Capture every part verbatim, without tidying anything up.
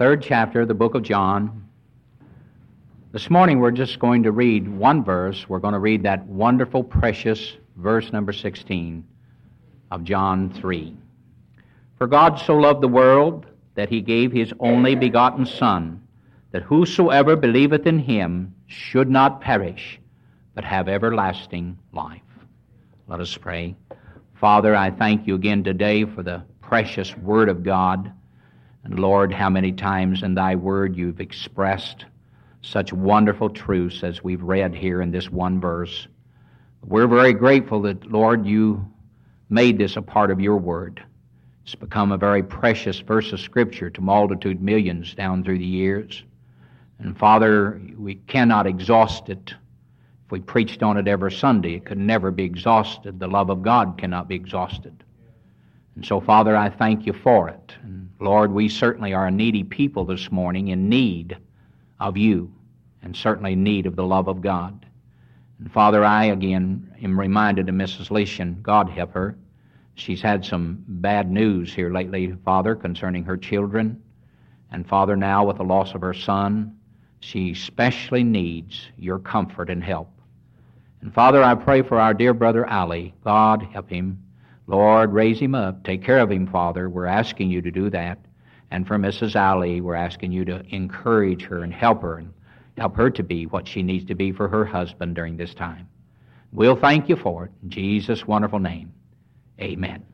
third chapter of the book of John. This morning we're just going to read one verse. We're going to read that wonderful, precious verse number sixteen of John three. For God so loved the world that he gave his only begotten Son, that whosoever believeth in him should not perish, but have everlasting life. Let us pray. Father, I thank you again today for the precious Word of God. And Lord, how many times in thy Word you've expressed such wonderful truths as we've read here in this one verse. We're very grateful that, Lord, you made this a part of your Word. It's become a very precious verse of Scripture to multitude millions down through the years. And Father, we cannot exhaust it. If we preached on it every Sunday, it could never be exhausted. The love of God cannot be exhausted. And so, Father, I thank you for it. And Lord, we certainly are a needy people this morning, in need of you, and certainly in need of the love of God. And Father, I again am reminded of Missus Leishman. God help her. She's had some bad news here lately, Father, concerning her children. And Father, now with the loss of her son, she especially needs your comfort and help. And Father, I pray for our dear brother Ali. God help him. Lord, raise him up. Take care of him, Father. We're asking you to do that. And for Missus Ali, we're asking you to encourage her and help her and help her to be what she needs to be for her husband during this time. We'll thank you for it. In Jesus' wonderful name, amen.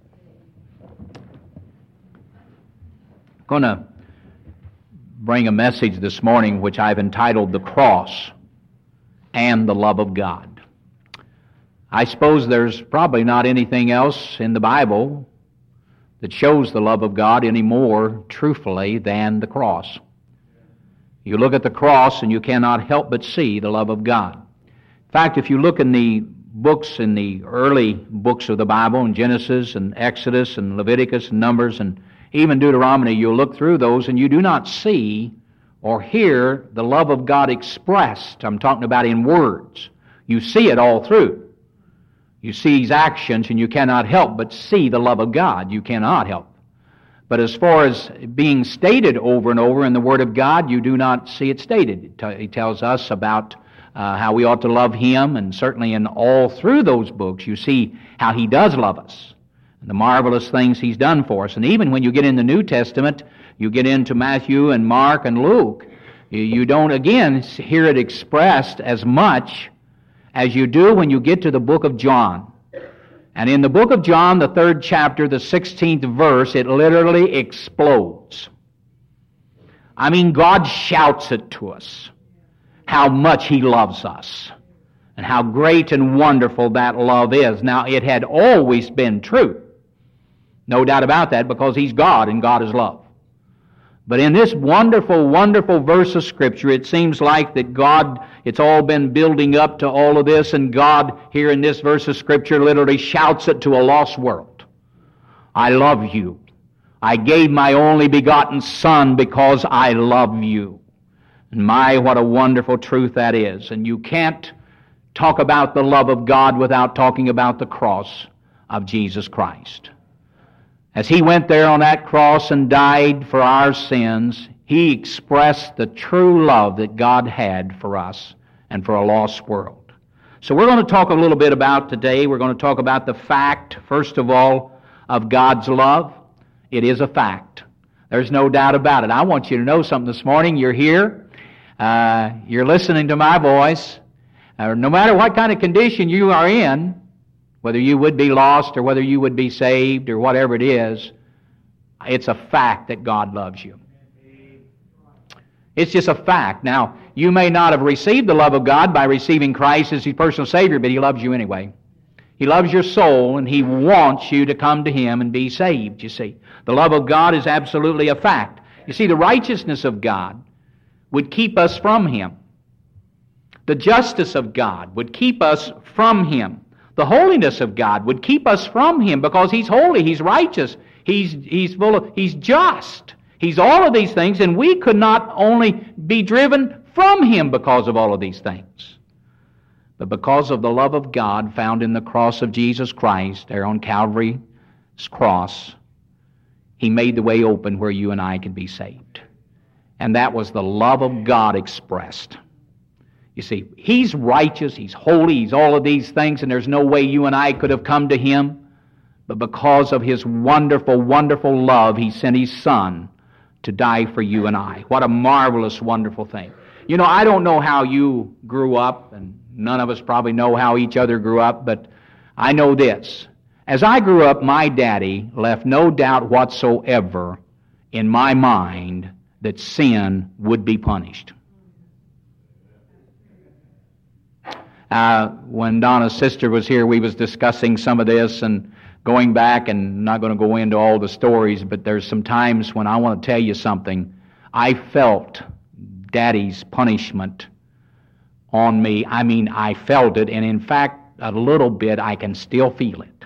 I'm going to bring a message this morning which I've entitled The Cross and the Love of God. I suppose there's probably not anything else in the Bible that shows the love of God any more truthfully than the cross. You look at the cross and you cannot help but see the love of God. In fact, if you look in the books, in the early books of the Bible, in Genesis and Exodus and Leviticus and Numbers and even Deuteronomy, you'll look through those and you do not see or hear the love of God expressed. I'm talking about in words. You see it all through. You see his actions and you cannot help but see the love of God. You cannot help. But as far as being stated over and over in the Word of God, you do not see it stated. He tells us about uh, how we ought to love him, and certainly in all through those books you see how he does love us and the marvelous things he's done for us. And even when you get in the New Testament, you get into Matthew and Mark and Luke, you, you don't again hear it expressed as much as you do when you get to the book of John. And in the book of John, the third chapter, the sixteenth verse, it literally explodes. I mean, God shouts it to us, how much he loves us, and how great and wonderful that love is. Now, it had always been true. No doubt about that, because he's God and God is love. But in this wonderful, wonderful verse of Scripture, it seems like that God, it's all been building up to all of this, and God, here in this verse of Scripture, literally shouts it to a lost world. I love you. I gave my only begotten Son because I love you. And my, what a wonderful truth that is. And you can't talk about the love of God without talking about the cross of Jesus Christ. As he went there on that cross and died for our sins, he expressed the true love that God had for us and for a lost world. So we're going to talk a little bit about today, we're going to talk about the fact, first of all, of God's love. It is a fact. There's no doubt about it. I want you to know something this morning. You're here. Uh, you're listening to my voice. Uh, no matter what kind of condition you are in, whether you would be lost or whether you would be saved or whatever it is, it's a fact that God loves you. It's just a fact. Now, you may not have received the love of God by receiving Christ as your personal Savior, but he loves you anyway. He loves your soul, and he wants you to come to him and be saved, you see. The love of God is absolutely a fact. You see, the righteousness of God would keep us from him. The justice of God would keep us from him. The holiness of God would keep us from him because he's holy, he's righteous, he's he's full of, he's just. He's all of these things, and we could not only be driven from him because of all of these things, but because of the love of God found in the cross of Jesus Christ, there on Calvary's cross, he made the way open where you and I could be saved. And that was the love of God expressed. You see, He's righteous, He's holy, He's all of these things, and there's no way you and I could have come to Him. But because of His wonderful, wonderful love, He sent His Son to die for you and I. What a marvelous, wonderful thing. You know, I don't know how you grew up, and none of us probably know how each other grew up, but I know this. As I grew up, my daddy left no doubt whatsoever in my mind that sin would be punished. Uh, when Donna's sister was here, we was discussing some of this and going back, and I'm not going to go into all the stories, but there's some times when I want to tell you something. I felt Daddy's punishment on me. I mean, I felt it, and in fact, a little bit, I can still feel it.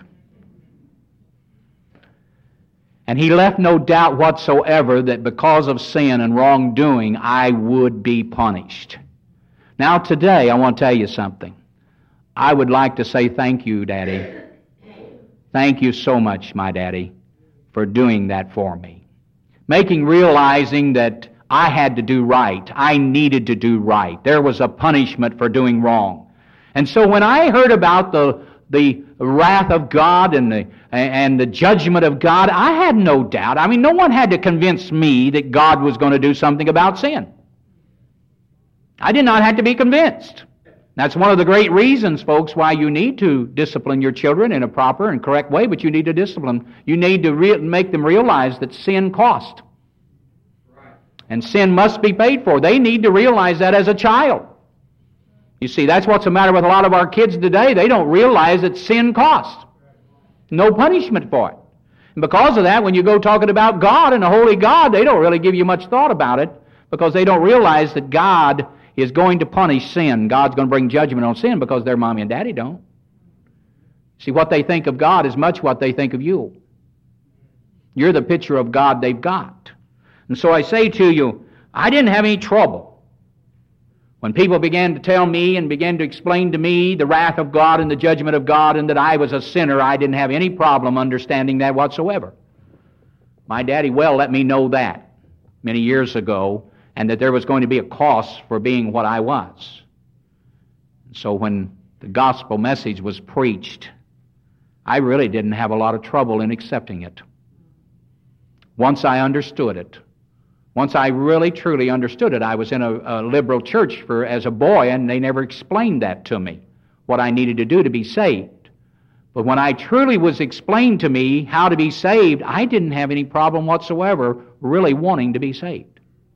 And He left no doubt whatsoever that because of sin and wrongdoing, I would be punished. Now today, I want to tell you something. I would like to say thank you, Daddy. Thank you so much, my Daddy, for doing that for me. Making, realizing that I had to do right. I needed to do right. There was a punishment for doing wrong. And so when I heard about the the wrath of God and the and the judgment of God, I had no doubt. I mean, no one had to convince me that God was going to do something about sin. I did not have to be convinced. That's one of the great reasons, folks, why you need to discipline your children in a proper and correct way, but you need to discipline. You need to re- make them realize that sin cost. And sin must be paid for. They need to realize that as a child. You see, that's what's the matter with a lot of our kids today. They don't realize that sin costs. No punishment for it. And because of that, when you go talking about God and a holy God, they don't really give you much thought about it because they don't realize that God is going to punish sin. God's going to bring judgment on sin because their mommy and daddy don't. See, what they think of God is much what they think of you. You're the picture of God they've got. And so I say to you, I didn't have any trouble. When people began to tell me and began to explain to me the wrath of God and the judgment of God and that I was a sinner, I didn't have any problem understanding that whatsoever. My daddy well let me know that many years ago, and that there was going to be a cost for being what I was. So when the gospel message was preached, I really didn't have a lot of trouble in accepting it. Once I understood it, once I really truly understood it, I was in a, a liberal church for as a boy, and they never explained that to me, what I needed to do to be saved. But when I truly was explained to me how to be saved, I didn't have any problem whatsoever really wanting to be saved.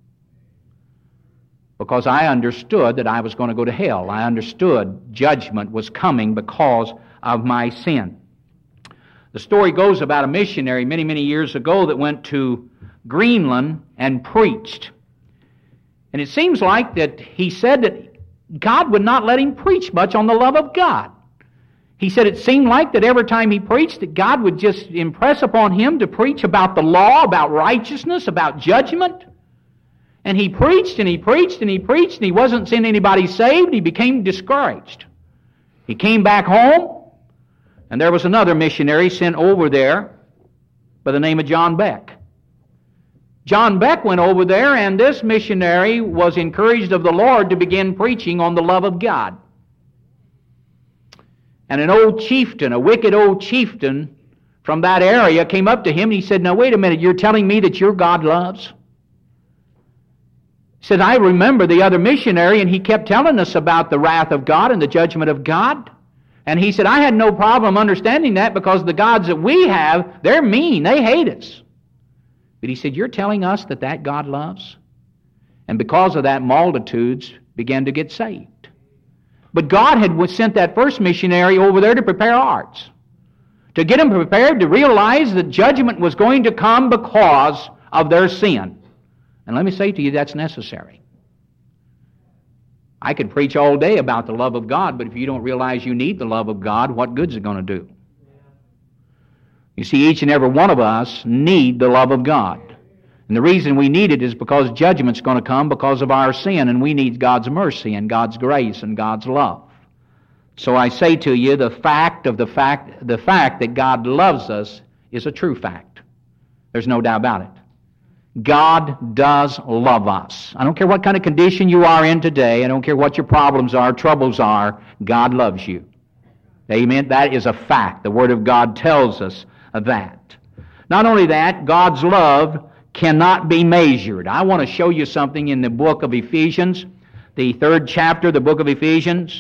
Because I understood that I was going to go to hell. I understood judgment was coming because of my sin. The story goes about a missionary many, many years ago that went to Greenland and preached. And it seems like that he said that God would not let him preach much on the love of God. He said it seemed like that every time he preached that God would just impress upon him to preach about the law, about righteousness, about judgment. And he preached and he preached and he preached and he wasn't seeing anybody saved. He became discouraged. He came back home, and there was another missionary sent over there by the name of John Beck. John Beck went over there, and this missionary was encouraged of the Lord to begin preaching on the love of God. And an old chieftain, a wicked old chieftain from that area came up to him and he said, "Now wait a minute, you're telling me that your God loves?" He said, "I remember the other missionary, and he kept telling us about the wrath of God and the judgment of God." And he said, "I had no problem understanding that because the gods that we have, they're mean, they hate us." But he said, "You're telling us that that God loves?" And because of that, multitudes began to get saved. But God had sent that first missionary over there to prepare hearts, to get them prepared to realize that judgment was going to come because of their sin. And let me say to you, that's necessary. I could preach all day about the love of God, but if you don't realize you need the love of God, what good is it going to do? You see, each and every one of us need the love of God. And the reason we need it is because judgment's going to come because of our sin, and we need God's mercy and God's grace and God's love. So I say to you, the fact of the fact, the fact that God loves us is a true fact. There's no doubt about it. God does love us. I don't care what kind of condition you are in today. I don't care what your problems are, troubles are. God loves you. Amen? That is a fact. The Word of God tells us that. Not only that, God's love cannot be measured. I want to show you something in the book of Ephesians, the third chapter of the book of Ephesians.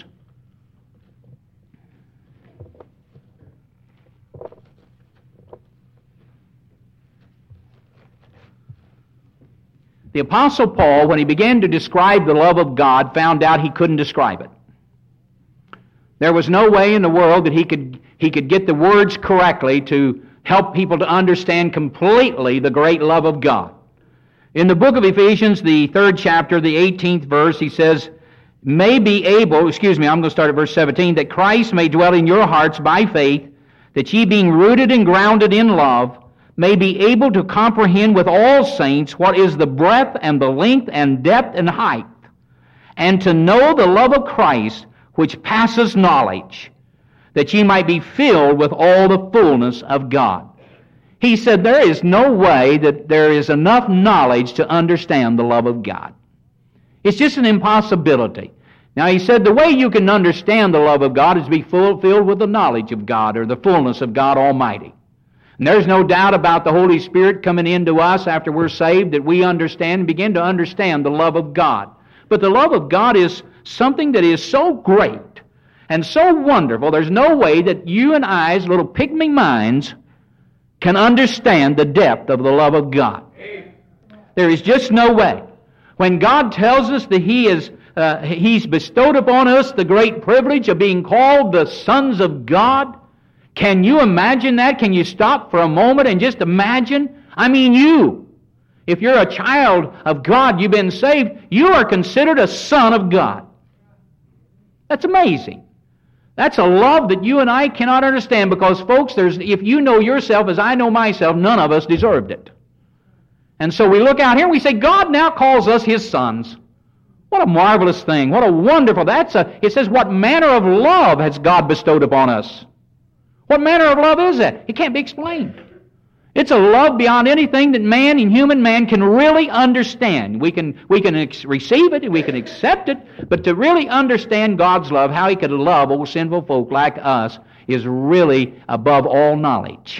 The Apostle Paul, when he began to describe the love of God, found out he couldn't describe it. There was no way in the world that he could, he could get the words correctly to help people to understand completely the great love of God. In the book of Ephesians, the third chapter, the eighteenth verse, he says, may be able, excuse me, I'm going to start at verse seventeen, that Christ may dwell in your hearts by faith, that ye being rooted and grounded in love, may be able to comprehend with all saints what is the breadth and the length and depth and height, and to know the love of Christ which passes knowledge, that ye might be filled with all the fullness of God. He said there is no way that there is enough knowledge to understand the love of God. It's just an impossibility. Now he said the way you can understand the love of God is to be full, filled with the knowledge of God, or the fullness of God Almighty. And there's no doubt about the Holy Spirit coming into us after we're saved, that we understand and begin to understand the love of God. But the love of God is something that is so great and so wonderful, there's no way that you and I's little pygmy minds can understand the depth of the love of God. There is just no way. When God tells us that He is, uh, He's bestowed upon us the great privilege of being called the sons of God, can you imagine that? Can you stop for a moment and just imagine? I mean you. If you're a child of God, you've been saved, you are considered a son of God. That's amazing. That's a love that you and I cannot understand, because, folks, there's, if you know yourself as I know myself, none of us deserved it. And so we look out here and we say, God now calls us His sons. What a marvelous thing. What a wonderful, that's a, it says, what manner of love has God bestowed upon us? What manner of love is that? It can't be explained. It's a love beyond anything that man and human man can really understand. We can, we can ex- receive it, we can accept it, but to really understand God's love, how He could love old sinful folk like us, is really above all knowledge.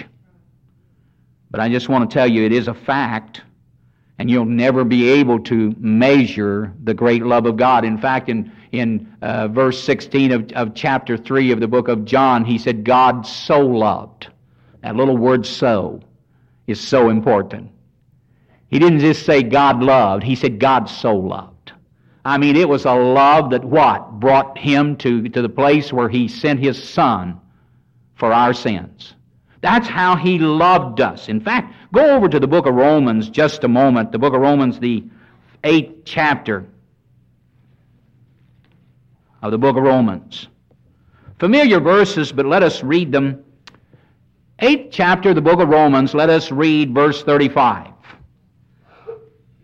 But I just want to tell you, it is a fact, and you'll never be able to measure the great love of God. In fact, in, in uh, verse sixteen of, of chapter three of the book of John, he said, God so loved. That little word so is so important. He didn't just say God loved, he said God so loved. I mean, it was a love that what? Brought Him to, to the place where He sent His Son for our sins. That's how He loved us. In fact, go over to the book of Romans just a moment. The book of Romans, the eighth chapter of the book of Romans. Familiar verses, but let us read them. Eighth chapter of the book of Romans, let us read verse thirty-five. It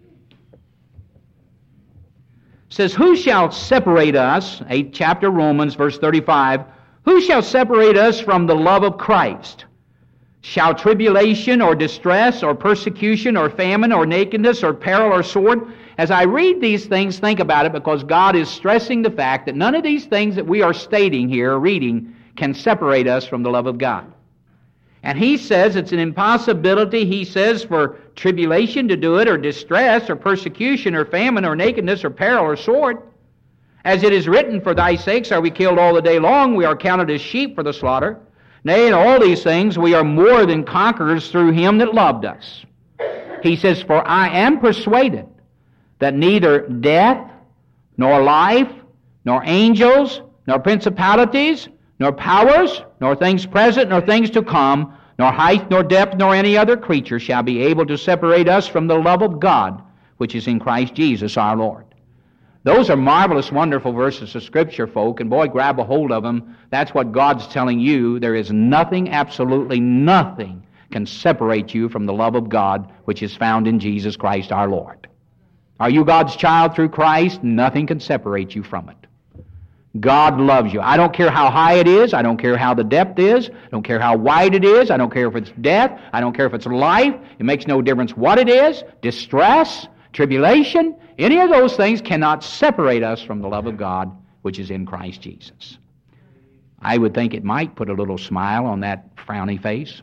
says, who shall separate us, eighth chapter Romans, verse thirty-five, who shall separate us from the love of Christ? Shall tribulation or distress or persecution or famine or nakedness or peril or sword? As I read these things, think about it, because God is stressing the fact that none of these things that we are stating here, reading, can separate us from the love of God. And He says it's an impossibility, He says, for tribulation to do it, or distress, or persecution, or famine, or nakedness, or peril, or sword. As it is written, for thy sakes are we killed all the day long, we are counted as sheep for the slaughter. Nay, in all these things we are more than conquerors through Him that loved us. He says, for I am persuaded that neither death, nor life, nor angels, nor principalities, nor powers, nor things present, nor things to come, nor height, nor depth, nor any other creature shall be able to separate us from the love of God, which is in Christ Jesus our Lord. Those are marvelous, wonderful verses of Scripture, folk, and boy, grab a hold of them. That's what God's telling you. There is nothing, absolutely nothing, can separate you from the love of God, which is found in Jesus Christ our Lord. Are you God's child through Christ? Nothing can separate you from it. God loves you. I don't care how high it is. I don't care how the depth is. I don't care how wide it is. I don't care if it's death. I don't care if it's life. It makes no difference what it is. Distress, tribulation, any of those things cannot separate us from the love of God which is in Christ Jesus. I would think it might put a little smile on that frowny face.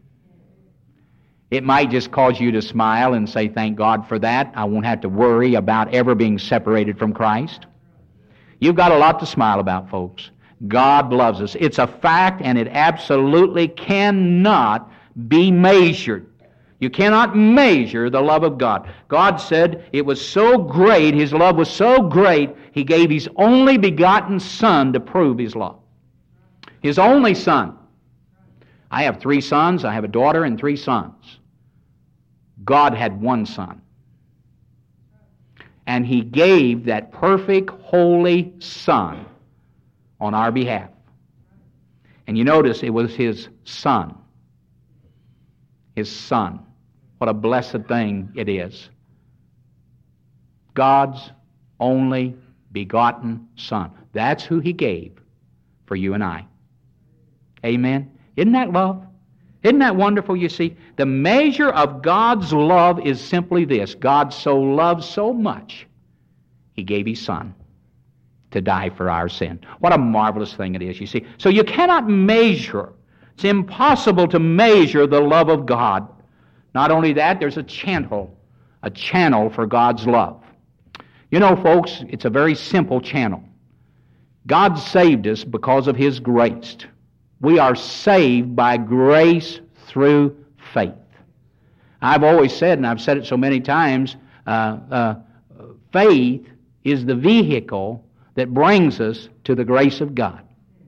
It might just cause you to smile and say, thank God for that. I won't have to worry about ever being separated from Christ. You've got a lot to smile about, folks. God loves us. It's a fact, and it absolutely cannot be measured. You cannot measure the love of God. God said it was so great, His love was so great, He gave His only begotten Son to prove His love. His only Son. I have three sons. I have a daughter and three sons. God had one Son. And He gave that perfect, holy Son on our behalf. And you notice it was His Son. His Son. What a blessed thing it is. God's only begotten Son. That's who He gave for you and I. Amen. Isn't that love? Isn't that wonderful? You see, the measure of God's love is simply this. God so loved so much, He gave His Son to die for our sin. What a marvelous thing it is, you see. So you cannot measure. It's impossible to measure the love of God. Not only that, there's a channel, a channel for God's love. You know, folks, it's a very simple channel. God saved us because of His grace. We are saved by grace through faith. I've always said, and I've said it so many times, uh, uh, faith is the vehicle that brings us to the grace of God.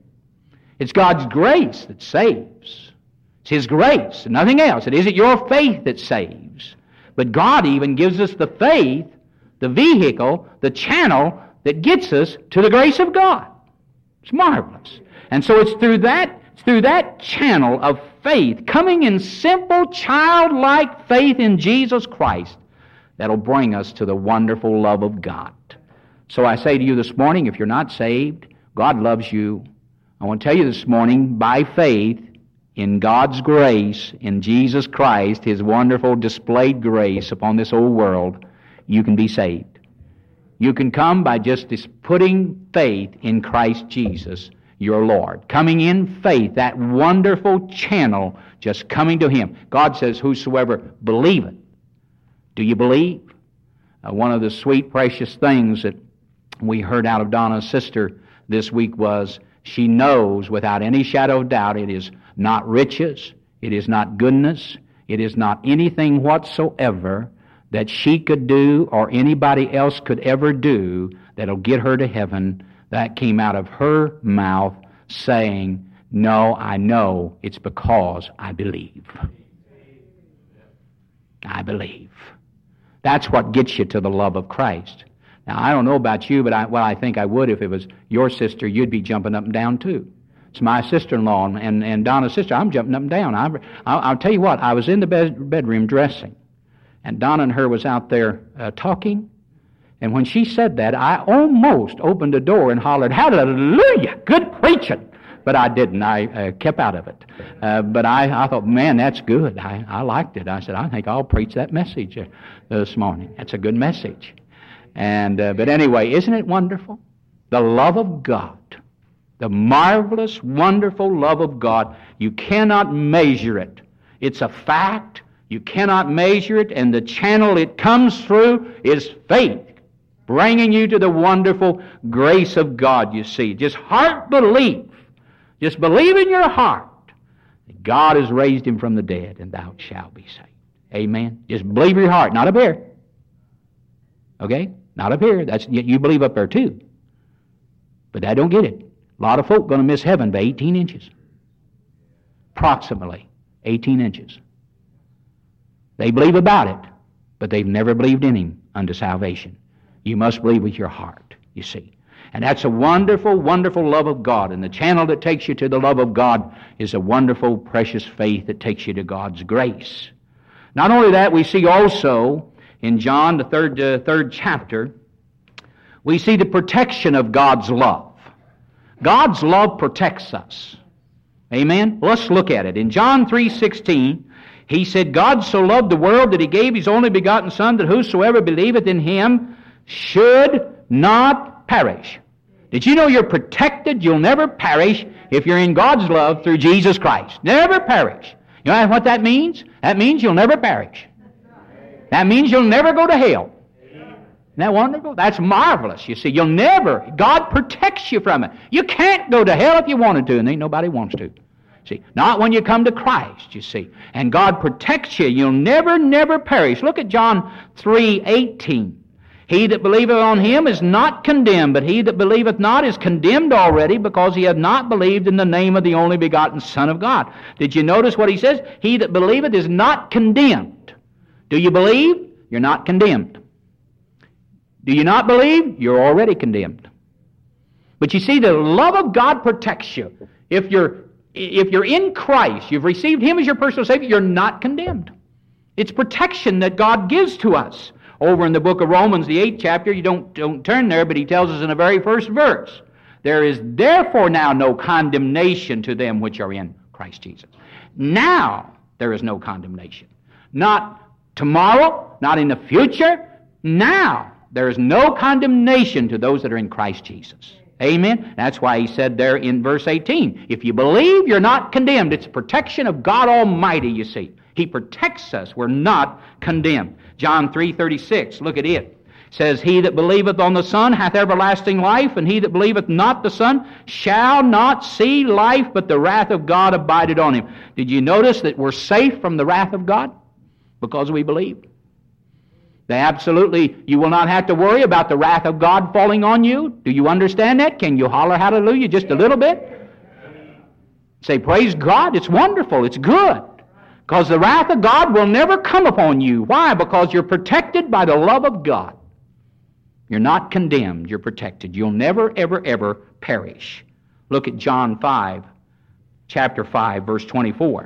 It's God's grace that saves. It's His grace, and nothing else. It isn't your faith that saves. But God even gives us the faith, the vehicle, the channel that gets us to the grace of God. It's marvelous. And so it's through that Through that channel of faith, coming in simple, childlike faith in Jesus Christ, that'll bring us to the wonderful love of God. So I say to you this morning, if you're not saved, God loves you. I want to tell you this morning, by faith, in God's grace, in Jesus Christ, His wonderful displayed grace upon this old world, you can be saved. You can come by just putting faith in Christ Jesus, your Lord. Coming in faith, that wonderful channel, just coming to Him. God says, whosoever believeth. Do you believe? Uh, one of the sweet, precious things that we heard out of Donna's sister this week was, she knows without any shadow of doubt it is not riches, it is not goodness, it is not anything whatsoever that she could do or anybody else could ever do that'll get her to heaven. That came out of her mouth saying, no, I know it's because I believe. I believe. That's what gets you to the love of Christ. Now, I don't know about you, but I, well, I think I would if it was your sister, you'd be jumping up and down too. It's my sister-in-law and, and Donna's sister. I'm jumping up and down. I, I'll, I'll tell you what, I was in the bed, bedroom dressing, and Donna and her was out there uh, talking. And when she said that, I almost opened the door and hollered, hallelujah, good preaching. But I didn't. I uh, kept out of it. Uh, but I, I thought, man, that's good. I, I liked it. I said, I think I'll preach that message uh, this morning. That's a good message. And uh, but anyway, isn't it wonderful? The love of God. The marvelous, wonderful love of God. You cannot measure it. It's a fact. You cannot measure it. And the channel it comes through is faith. Bringing you to the wonderful grace of God, you see. Just heart belief. Just believe in your heart that God has raised Him from the dead, and thou shalt be saved. Amen. Just believe in your heart, not up here. Okay? Not up here. That's you believe up there too. But I don't get it. A lot of folk going to miss heaven by eighteen inches. Approximately eighteen inches. They believe about it, but they've never believed in Him unto salvation. You must believe with your heart, you see. And that's a wonderful, wonderful love of God. And the channel that takes you to the love of God is a wonderful, precious faith that takes you to God's grace. Not only that, we see also in John, the third, uh, third chapter, we see the protection of God's love. God's love protects us. Amen? Let's look at it. In John three sixteen, He said, God so loved the world that He gave His only begotten Son, that whosoever believeth in Him should not perish. Did you know you're protected? You'll never perish if you're in God's love through Jesus Christ. Never perish. You know what that means? That means you'll never perish. That means you'll never go to hell. Isn't that wonderful? That's marvelous. You see, you'll never, God protects you from it. You can't go to hell if you wanted to, and ain't nobody wants to. See, not when you come to Christ, you see. And God protects you. You'll never, never perish. Look at John three eighteen. He that believeth on Him is not condemned, but he that believeth not is condemned already, because he hath not believed in the name of the only begotten Son of God. Did you notice what He says? He that believeth is not condemned. Do you believe? You're not condemned. Do you not believe? You're already condemned. But you see, the love of God protects you. If you're, if you're in Christ, you've received Him as your personal Savior, you're not condemned. It's protection that God gives to us. Over in the book of Romans, the eighth chapter, you don't, don't turn there, but he tells us in the very first verse, there is therefore now no condemnation to them which are in Christ Jesus. Now there is no condemnation. Not tomorrow, not in the future. Now there is no condemnation to those that are in Christ Jesus. Amen? That's why he said there in verse eighteen, if you believe, you're not condemned. It's protection of God Almighty, you see. He protects us. We're not condemned. John three thirty-six, look at it. It says, he that believeth on the Son hath everlasting life, and he that believeth not the Son shall not see life, but the wrath of God abideth on him. Did you notice that we're safe from the wrath of God? Because we believe. They absolutely, you will not have to worry about the wrath of God falling on you. Do you understand that? Can you holler hallelujah just a little bit? Say, praise God, it's wonderful, it's good. Because the wrath of God will never come upon you. Why? Because you're protected by the love of God. You're not condemned, you're protected. You'll never, ever, ever perish. Look at John five, chapter five, verse twenty-four.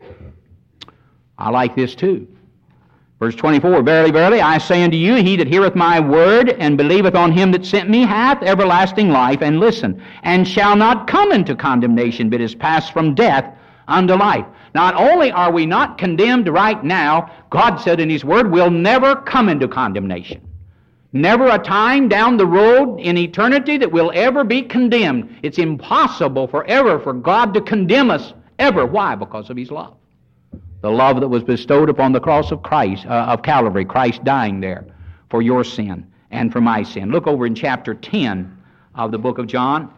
I like this too. Verse twenty-four, verily, verily, I say unto you, he that heareth my word and believeth on him that sent me hath everlasting life, and listen, and shall not come into condemnation, but is passed from death unto life. Not only are we not condemned right now, God said in His Word, we'll never come into condemnation. Never a time down the road in eternity that we'll ever be condemned. It's impossible forever for God to condemn us, ever. Why? Because of His love. The love that was bestowed upon the cross of Christ, uh, of Calvary, Christ dying there for your sin and for my sin. Look over in chapter ten of the book of John.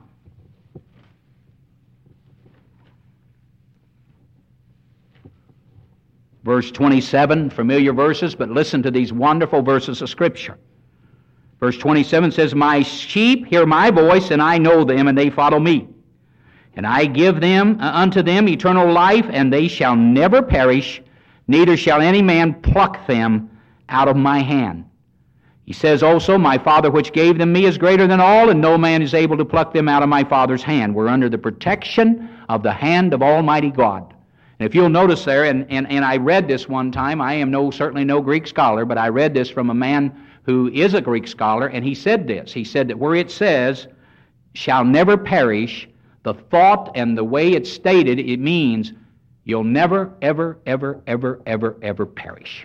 Verse twenty-seven, familiar verses, but listen to these wonderful verses of Scripture. Verse twenty-seven says, my sheep hear my voice, and I know them, and they follow me. And I give them uh, unto them eternal life, and they shall never perish, neither shall any man pluck them out of my hand. He says also, my Father which gave them me is greater than all, and no man is able to pluck them out of my Father's hand. We're under the protection of the hand of Almighty God. If you'll notice there, and, and, and I read this one time, I am no certainly no Greek scholar, but I read this from a man who is a Greek scholar, and he said this. He said that where it says, shall never perish, the thought and the way it's stated, it means you'll never, ever, ever, ever, ever, ever perish.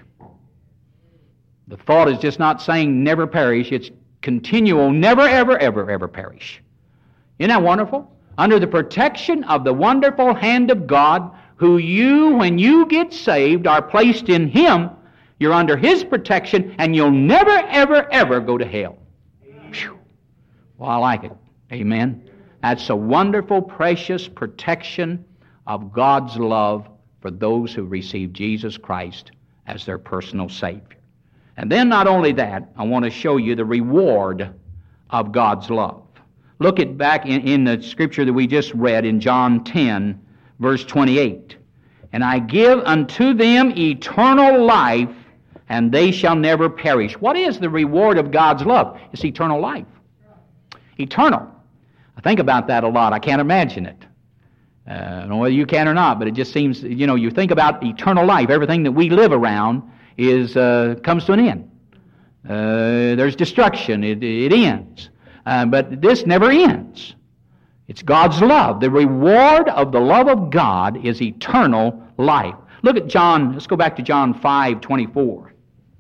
The thought is just not saying never perish, it's continual, never, ever, ever, ever perish. Isn't that wonderful? Under the protection of the wonderful hand of God, who you, when you get saved, are placed in Him. You're under His protection, and you'll never, ever, ever go to hell. Whew. Well, I like it. Amen. That's a wonderful, precious protection of God's love for those who receive Jesus Christ as their personal Savior. And then not only that, I want to show you the reward of God's love. Look at back in, in the scripture that we just read in John ten, verse twenty-eight. And I give unto them eternal life, and they shall never perish. What is the reward of God's love? It's eternal life. Eternal. I think about that a lot. I can't imagine it. Uh, I don't know whether you can or not, but it just seems, you know, you think about eternal life. Everything that we live around is uh, comes to an end. Uh, there's destruction. It, it ends. Uh, but this never ends. It's God's love. The reward of the love of God is eternal life. Look at John, let's go back to John five twenty-four.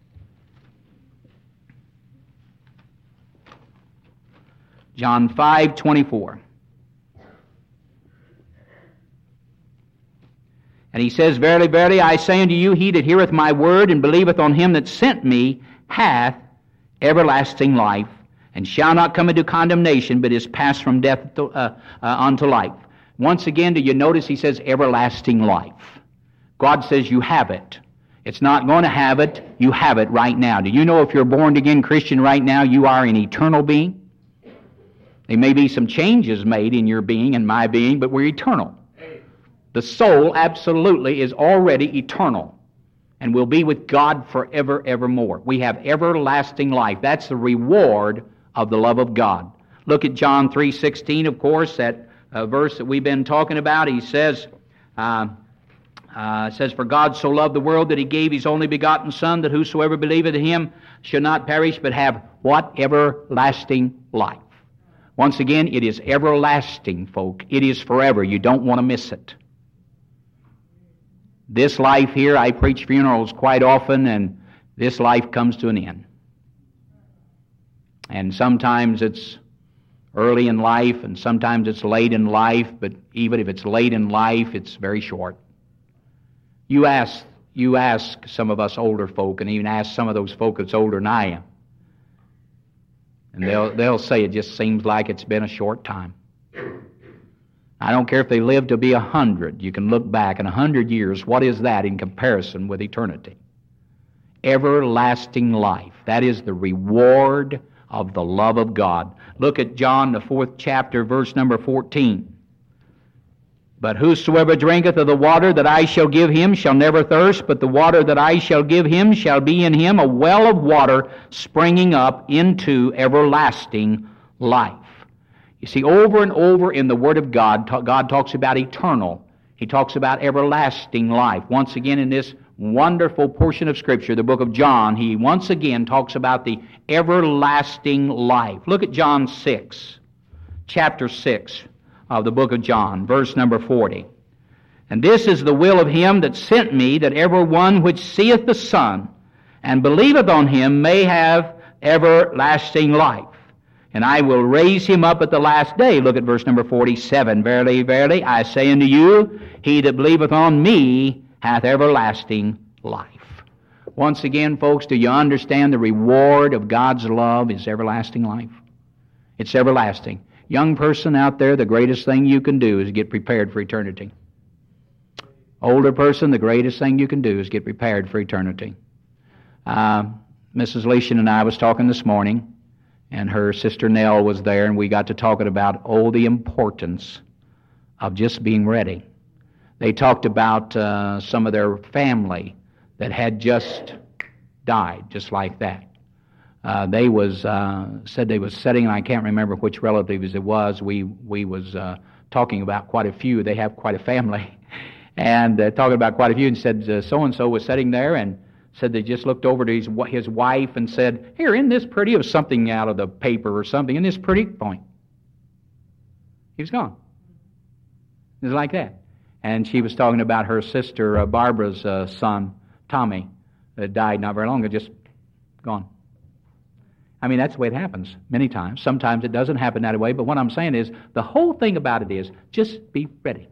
John five twenty-four. And he says, Verily, verily, I say unto you, he that heareth my word and believeth on him that sent me hath everlasting life, and shall not come into condemnation, but is passed from death to, uh, uh, unto life. Once again, do you notice he says everlasting life? God says you have it. It's not going to have it. You have it right now. Do you know if you're a born-again Christian right now, you are an eternal being? There may be some changes made in your being and my being, but we're eternal. The soul absolutely is already eternal and will be with God forever, evermore. We have everlasting life. That's the reward of the love of God. Look at John three sixteen, of course, that uh, verse that we've been talking about. He says, uh, uh, says, For God so loved the world that He gave His only begotten Son, that whosoever believeth in Him should not perish, but have what? Everlasting life. Once again, it is everlasting, folk. It is forever. You don't want to miss it. This life here, I preach funerals quite often, and this life comes to an end. And sometimes it's early in life, and sometimes it's late in life, but even if it's late in life, it's very short. You ask, you ask some of us older folk, and even ask some of those folk that's older than I am, and they'll, they'll say it just seems like it's been a short time. I don't care if they live to be a hundred. You can look back in a hundred years. What is that in comparison with eternity? Everlasting life. That is the reward of the love of God. Look at John, the fourth chapter, verse number fourteen. But whosoever drinketh of the water that I shall give him shall never thirst, but the water that I shall give him shall be in him a well of water springing up into everlasting life. You see, over and over in the Word of God, God talks about eternal. He talks about everlasting life. Once again, in this wonderful portion of Scripture, the book of John, he once again talks about the everlasting life. Look at John six, chapter six of the book of John, verse number forty. And this is the will of him that sent me, that every one which seeth the Son and believeth on him may have everlasting life. And I will raise him up at the last day. Look at verse number forty-seven. Verily, verily, I say unto you, he that believeth on me hath everlasting life. Once again, folks, do you understand the reward of God's love is everlasting life? It's everlasting. Young person out there, the greatest thing you can do is get prepared for eternity. Older person, the greatest thing you can do is get prepared for eternity. Uh, Missus Leishman and I was talking this morning, and her sister Nell was there, and we got to talking about, oh, the importance of just being ready. They talked about uh, some of their family that had just died, just like that. Uh, they was uh, said they was sitting, and I can't remember which relatives it was. We we was uh, talking about quite a few. They have quite a family, and uh, talking about quite a few, and said uh, so and so was sitting there, and said they just looked over to his, his wife and said, "Here, isn't this pretty?" It was something out of the paper or something. Isn't this pretty? Point. He was gone. It was like that. And she was talking about her sister uh, Barbara's uh, son, Tommy, that died not very long ago, just gone. I mean, that's the way it happens many times. Sometimes it doesn't happen that way, but what I'm saying is, the whole thing about it is, just be ready.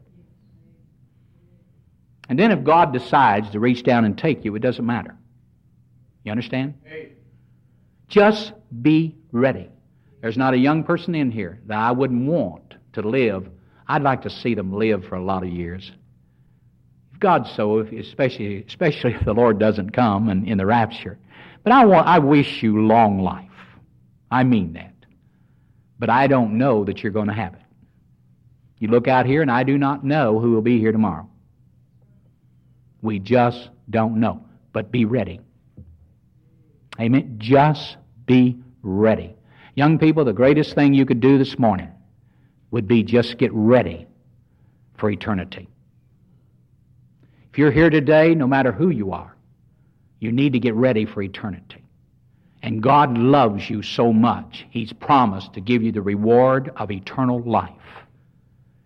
And then if God decides to reach down and take you, it doesn't matter. You understand? Hey. Just be ready. There's not a young person in here that I wouldn't want to live. I'd like to see them live for a lot of years. If God so, if, especially especially if the Lord doesn't come and in the rapture. But I want, I wish you long life. I mean that. But I don't know that you're going to have it. You look out here, and I do not know who will be here tomorrow. We just don't know. But be ready. Amen. Just be ready. Young people, the greatest thing you could do this morning would be just get ready for eternity. If you're here today, no matter who you are, you need to get ready for eternity. And God loves you so much, He's promised to give you the reward of eternal life.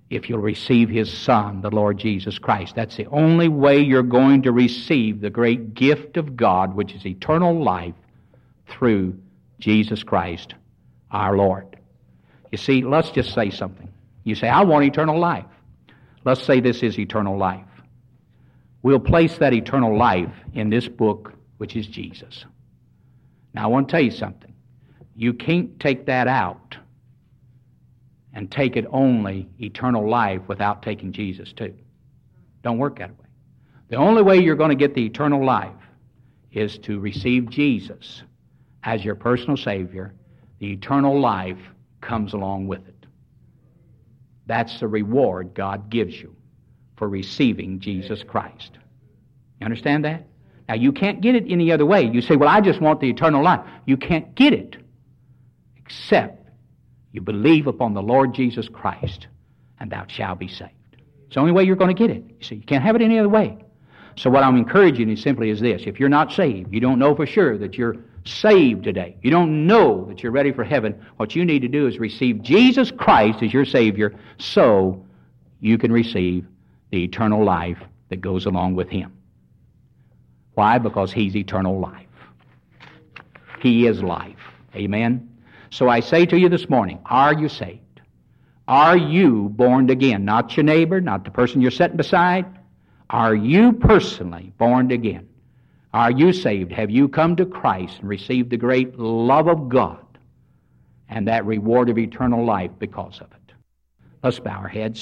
if you'll receive His Son, the Lord Jesus Christ. That's the only way you're going to receive the great gift of God, which is eternal life through Jesus Christ, our Lord. You see, let's just say something. You say, I want eternal life. Let's say this is eternal life. We'll place that eternal life in this book, which is Jesus. Now, I want to tell you something. You can't take that out and take it only eternal life without taking Jesus too. Don't work that way. The only way you're going to get the eternal life is to receive Jesus as your personal Savior. The eternal life comes along with it. That's the reward God gives you for receiving Jesus Christ. You understand that? Now, you can't get it any other way. You say, well, I just want the eternal life. You can't get it except you believe upon the Lord Jesus Christ, and thou shalt be saved. It's the only way you're going to get it. You see, you can't have it any other way. So what I'm encouraging you simply is this. If you're not saved, you don't know for sure that you're saved today, you don't know that you're ready for heaven, what you need to do is receive Jesus Christ as your Savior so you can receive the eternal life that goes along with Him. Why? Because He's eternal life. He is life. Amen? So I say to you this morning, are you saved? Are you born again? Not your neighbor, not the person you're sitting beside. Are you personally born again? Are you saved? Have you come to Christ and received the great love of God and that reward of eternal life because of it? Let's bow our heads.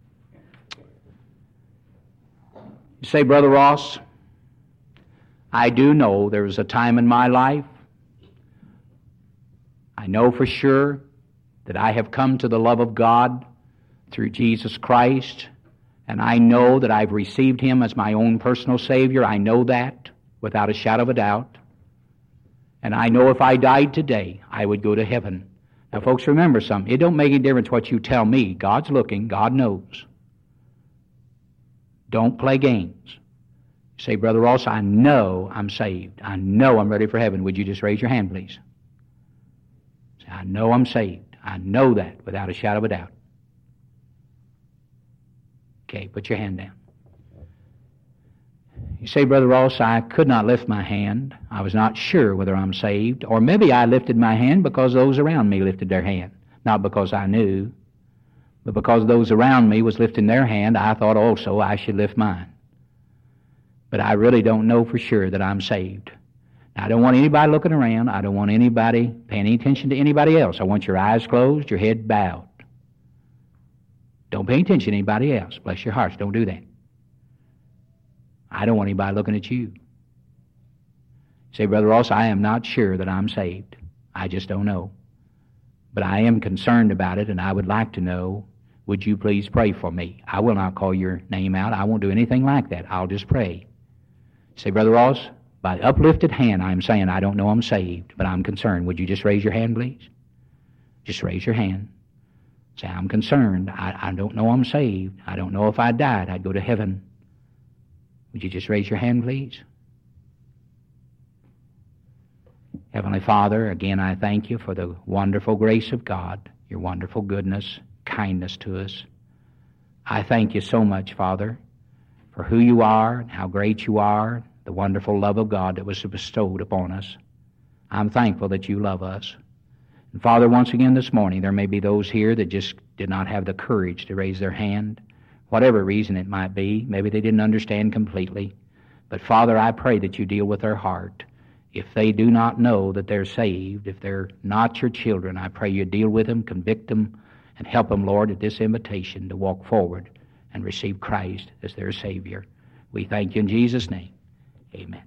You say, Brother Ross, I do know there was a time in my life, I know for sure that I have come to the love of God through Jesus Christ, and I know that I've received Him as my own personal Savior. I know that without a shadow of a doubt. And I know if I died today, I would go to heaven. Now, folks, remember something. It don't make any difference what you tell me. God's looking. God knows. Don't play games. You say, Brother Ross, I know I'm saved. I know I'm ready for heaven. Would you just raise your hand, please? Say, I know I'm saved. I know that without a shadow of a doubt. Okay, put your hand down. You say, Brother Ross, I could not lift my hand. I was not sure whether I'm saved. Or maybe I lifted my hand because those around me lifted their hand. Not because I knew, but because those around me was lifting their hand, I thought also I should lift mine. But I really don't know for sure that I'm saved. Now, I don't want anybody looking around. I don't want anybody paying any attention to anybody else. I want your eyes closed, your head bowed. Don't pay attention to anybody else. Bless your hearts. Don't do that. I don't want anybody looking at you. Say, Brother Ross, I am not sure that I'm saved. I just don't know. But I am concerned about it, and I would like to know. Would you please pray for me? I will not call your name out. I won't do anything like that. I'll just pray. Say, Brother Ross, by uplifted hand, I'm saying I don't know I'm saved, but I'm concerned. Would you just raise your hand, please? Just raise your hand. Say, I'm concerned. I, I don't know I'm saved. I don't know if I died, I'd go to heaven. Would you just raise your hand, please? Heavenly Father, again I thank you for the wonderful grace of God, your wonderful goodness, kindness to us. I thank you so much, Father, for who you are and how great you are, the wonderful love of God that was bestowed upon us. I'm thankful that you love us. And Father, once again this morning, there may be those here that just did not have the courage to raise their hand, whatever reason it might be. Maybe they didn't understand completely. But Father, I pray that you deal with their heart. If they do not know that they're saved, if they're not your children, I pray you deal with them, convict them, and help them, Lord, at this invitation to walk forward and receive Christ as their Savior. We thank you in Jesus' name. Amen.